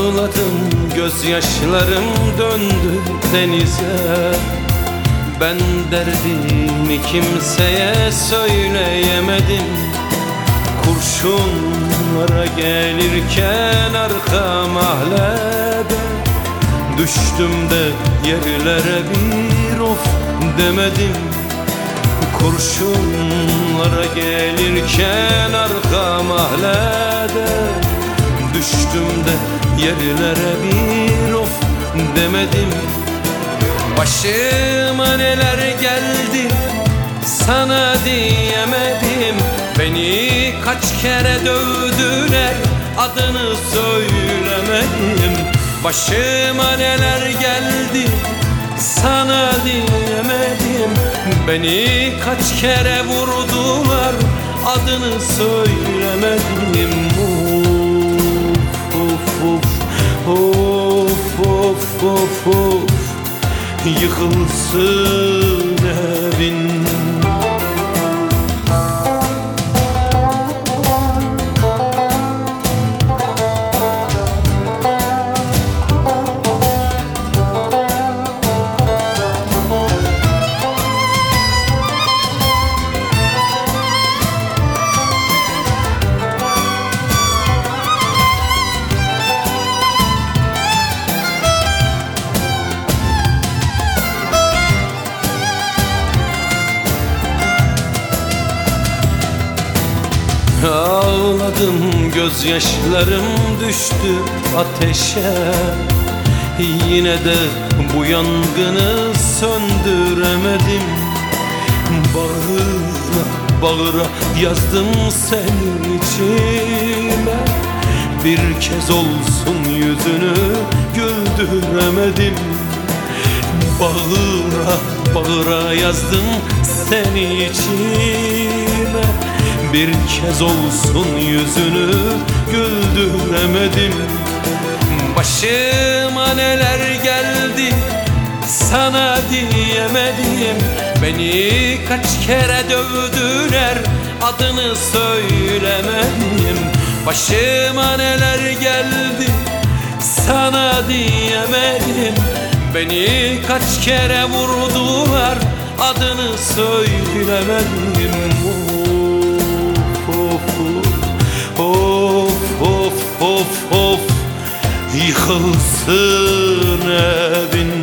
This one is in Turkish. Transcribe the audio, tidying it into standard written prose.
Ağladım, gözyaşlarım döndü denize. Ben derdimi kimseye söyleyemedim. Kurşunlara gelirken arka mahallede düştüm de yerlere bir of demedim. Kurşunlara gelirken arka mahallede düştüm de yerlere bir of demedim. Başıma neler geldi sana diyemedim. Beni kaç kere dövdüler, adını söylemedim. Başıma neler geldi sana diyemedim. Beni kaç kere vurdular, adını söylemedim. Of of of of of of, yıkılsın evin. Ağladım, gözyaşlarım düştü ateşe. Yine de bu yangını söndüremedim. Bağıra bağıra yazdım senin içime. Bir kez olsun yüzünü güldüremedim. Bağıra bağıra yazdım senin içime. Bir kez olsun yüzünü güldüremedim. Başıma neler geldi sana diyemedim. Beni kaç kere dövdüler, adını söylemedim. Başıma neler geldi sana diyemedim. Beni kaç kere vurdular, adını söylemedim. Of of of of, yıkılsın evin.